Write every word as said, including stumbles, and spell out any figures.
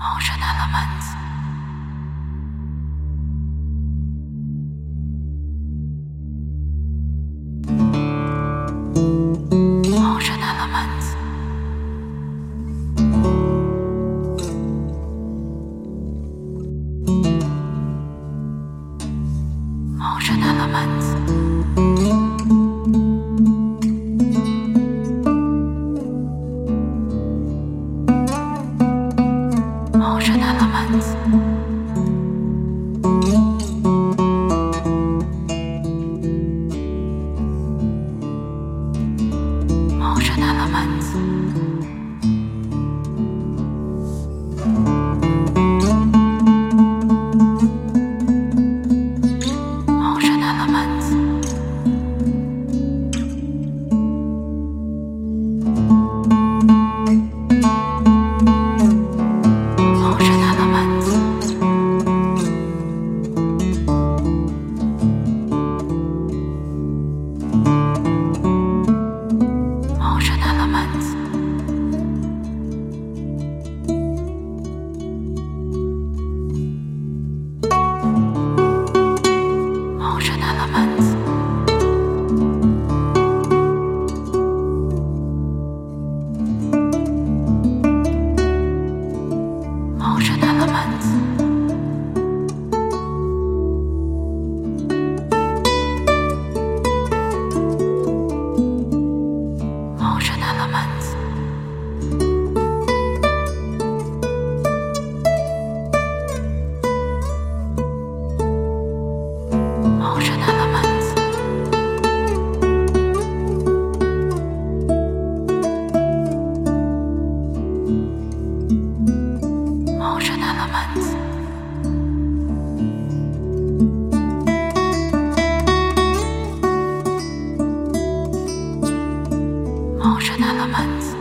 Ocean elements. Ocean elements. Ocean elements. Ocean elements. Ocean elements. Ocean elements. Ocean elements. Ocean elements. Ocean elements. Ocean elements. Ocean elements. Ocean elements. Ocean elements. Ocean elements.